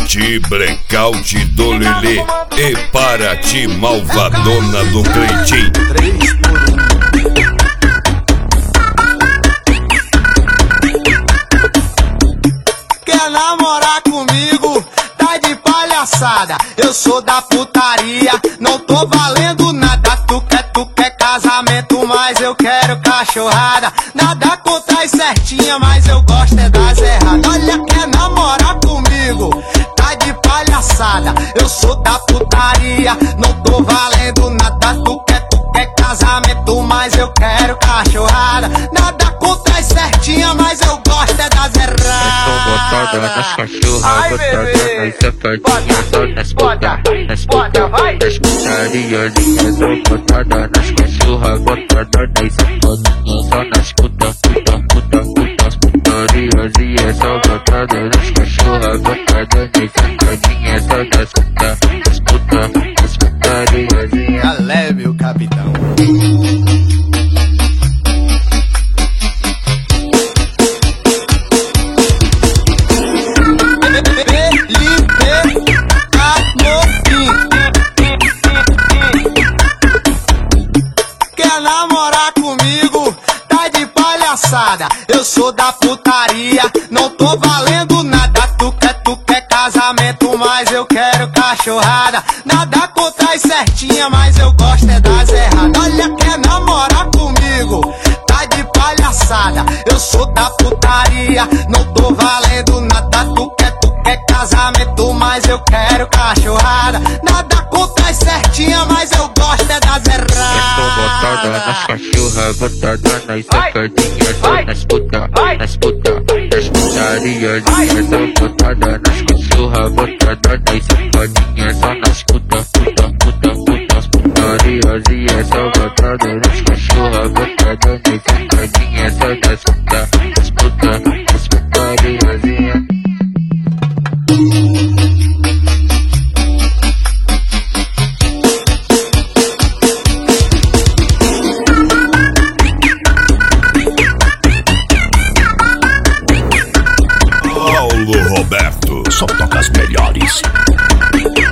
Blackout, blackout do Lelê. E para ti, malvadona do Cleitinho. 3 por 1. Quer namorar comigo? Tá de palhaçada. Eu sou da putaria, não tô valendo nada. Tu quer casamento, mas eu quero cachorrada. Nada contra as certinhas, mas eu gosto é das erradas. Olha, quer namorar comigo? Tá de palhaçada. Eu sou da putaria, não tô valendo nada. Tu quer casamento, mas eu quero cachorrada. Nada contra as certinhas, mas eu gosto é das erradas. Eu tô botada nas cachorras, botada nas safadinhas, só nas puta, nas putariazinhas. Tô botada nas cachorras, botada nas safadinhas, só nas putas putariazinhas. Só botada nas cachorras, botada nas safadinhas, só nas putariazinhas. Já leve o capitão. Quer namorar comigo? Tá de palhaçada. Eu sou da putaria, não tô valendo nada. Tu quer casamento, mas eu quero cachorrada. Nada contra as certinhas, mas eu gosto é das erradas. Olha, quer namorar comigo? Tá de palhaçada. Eu sou da putaria, não tô valendo nada. Tu quer casamento, mas eu quero cachorrada. Nada contra as certinhas, mas eu gosto é das erradas. Eu tô botada nas cachorras, botada nas safadinhas, só nas putariazinhas. Tô botada nas cachorras, botada nas safadinhas, só nas putariazinhas. Só botada nas cachorras, botada nas safadinhas, só nas putariazinhas. Paulo Roberto, Só toca as melhores.